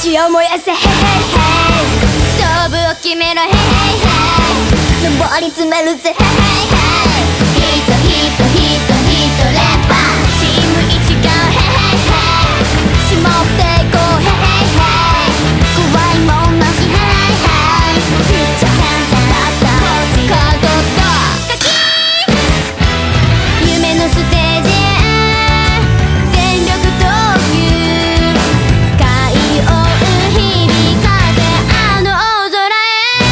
火を燃やせヘイヘイヘイ勝負を決めろヘイヘイヘイ上り詰めるぜヘイヘイヘイヒートヒートヒートヒート連覇チーム一丸ヘイヘイヘイ絞っていこうヘイヘイヘイ怖いもんなしヘイヘイヘイフューチャーヘンヘンだったカードとカキーン夢のステージへ全力投球海音響かせあの大空へ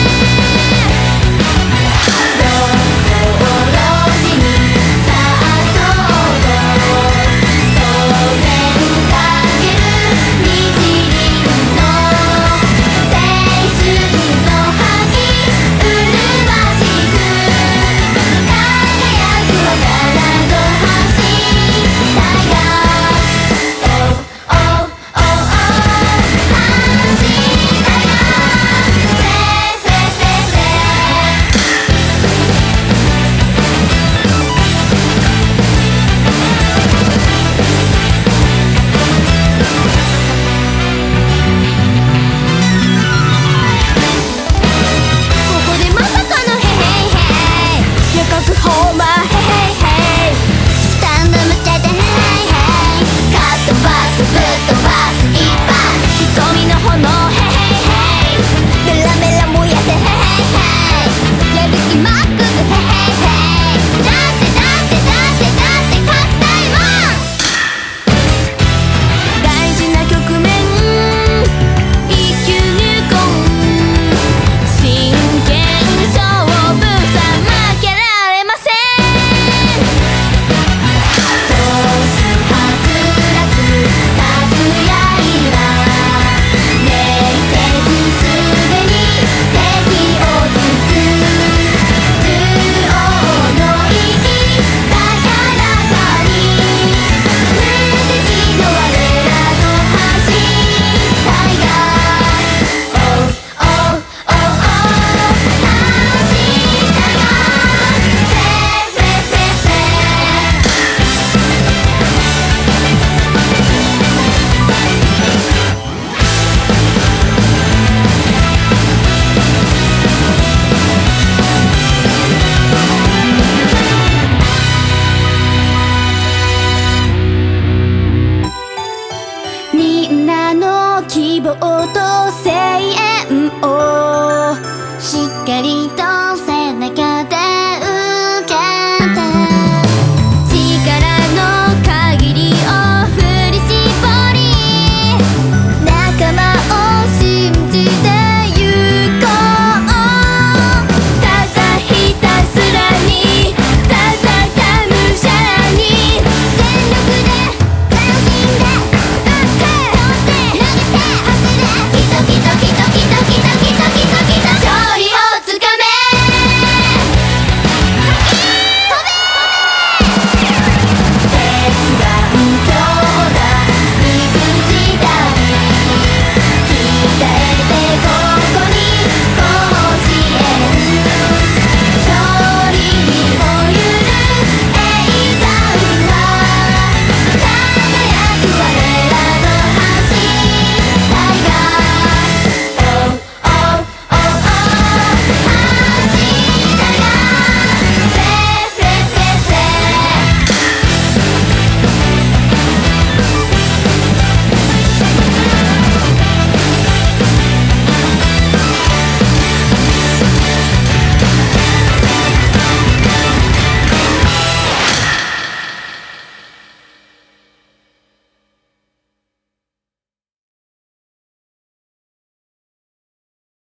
同時にさあそうぞそれかける日輪の青春の覇気麗しく輝くは体の走ったがおおおお走ったがフレフレフレフレここでまさかのヘイヘイヘイ予告ホーマーヘイヘイヘイスタンド向けてヘイヘイヘイカットバスぶっ飛ばす一発瞳の炎ヘイヘイヘイメラメラ燃やせヘイヘイヘイやる気マックスヘイヘイヘイ